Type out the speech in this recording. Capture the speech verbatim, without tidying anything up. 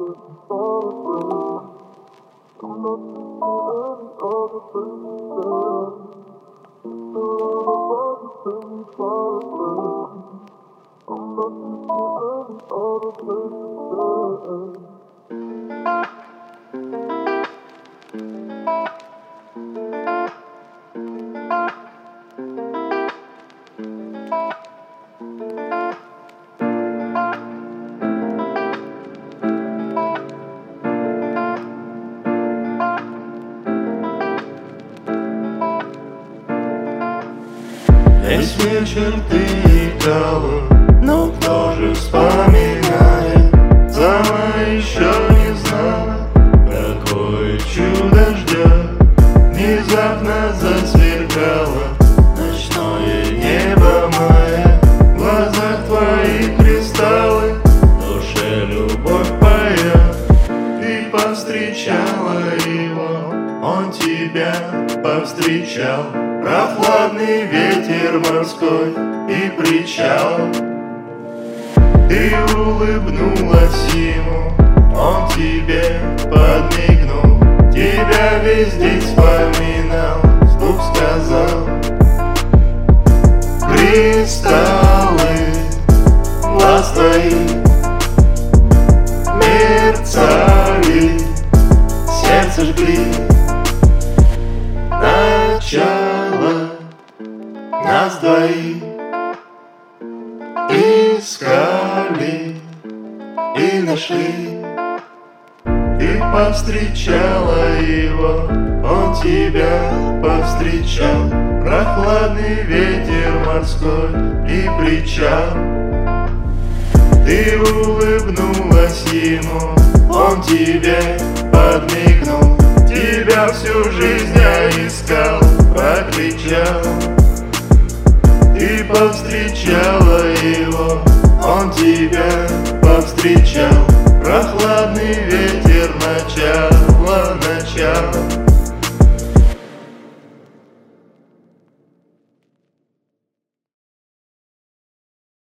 Весь вечер ты играла, но кто же вспоминает? Сама еще не знала, какое чудо ждет. Внезапно засверкало ночное небо мая, в глазах твоих кристаллы, в душе любовь поет. Ты повстречала его, он тебя повстречал. Прохладный ветер морской и причал. Ты улыбнулась ему, он тебе подмигнул. Тебя весь день вспоминал, вслух сказал: кристаллы глаз твоих мерцали, сердце жгли. Начало нас двоих искали и нашли. Ты повстречала его, он тебя повстречал. Прохладный ветер морской и причал. Ты улыбнулась ему, он тебе подмигнул. Тебя всю жизнь я искал, прокричал. Ты повстречала его, он тебя повстречал. Прохладный ветер начало, начало.